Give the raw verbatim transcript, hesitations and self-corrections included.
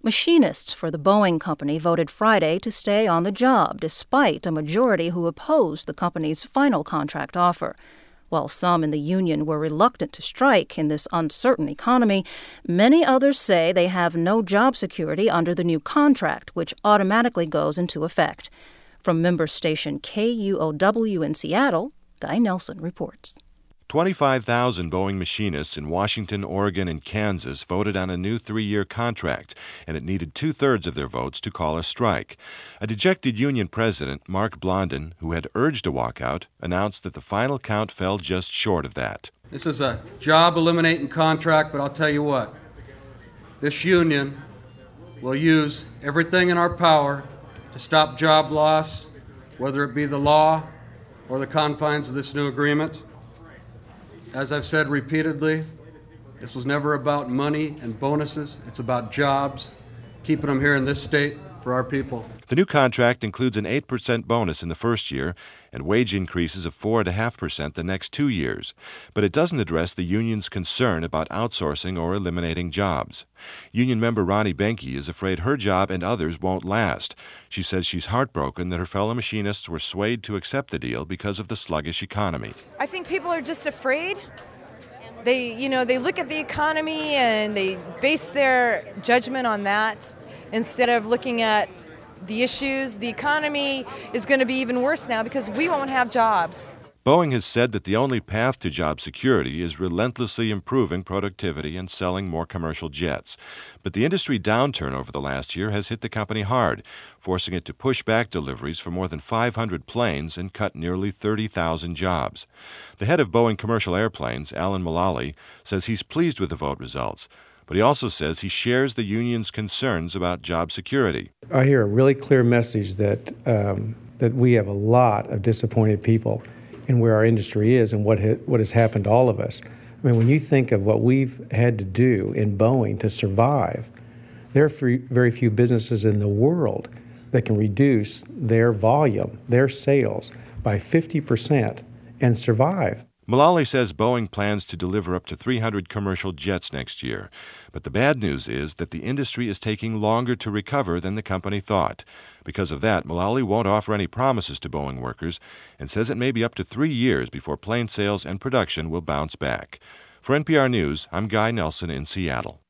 Machinists for the Boeing company voted Friday to stay on the job, despite a majority who opposed the company's final contract offer. While some in the union were reluctant to strike in this uncertain economy, many others say they have no job security under the new contract, which automatically goes into effect. From member station K U O W in Seattle, Guy Nelson reports. twenty-five thousand Boeing machinists in Washington, Oregon, and Kansas voted on a new three-year contract, and it needed two-thirds of their votes to call a strike. A dejected union president, Mark Blondin, who had urged a walkout, announced that the final count fell just short of that. This is a job-eliminating contract, but I'll tell you what, this union will use everything in our power to stop job loss, whether it be the law or the confines of this new agreement. As I've said repeatedly, this was never about money and bonuses. It's about jobs, keeping them here in this state for our people. The new contract includes an eight percent bonus in the first year and wage increases of four point five percent the next two years. But it doesn't address the union's concern about outsourcing or eliminating jobs. Union member Ronnie Benke is afraid her job and others won't last. She says she's heartbroken that her fellow machinists were swayed to accept the deal because of the sluggish economy. I think people are just afraid. They, you know, they look at the economy and they base their judgment on that instead of looking at the issues. The economy is going to be even worse now because we won't have jobs. Boeing has said that the only path to job security is relentlessly improving productivity and selling more commercial jets. But the industry downturn over the last year has hit the company hard, forcing it to push back deliveries for more than five hundred planes and cut nearly thirty thousand jobs. The head of Boeing Commercial Airplanes, Alan Mulally, says he's pleased with the vote results. But he also says he shares the union's concerns about job security. I hear a really clear message that um, that we have a lot of disappointed people in where our industry is and what ha- what has happened to all of us. I mean, when you think of what we've had to do in Boeing to survive, there are free, very few businesses in the world that can reduce their volume, their sales, by fifty percent and survive. Mulally says Boeing plans to deliver up to three hundred commercial jets next year. But the bad news is that the industry is taking longer to recover than the company thought. Because of that, Mulally won't offer any promises to Boeing workers and says it may be up to three years before plane sales and production will bounce back. For N P R News, I'm Guy Nelson in Seattle.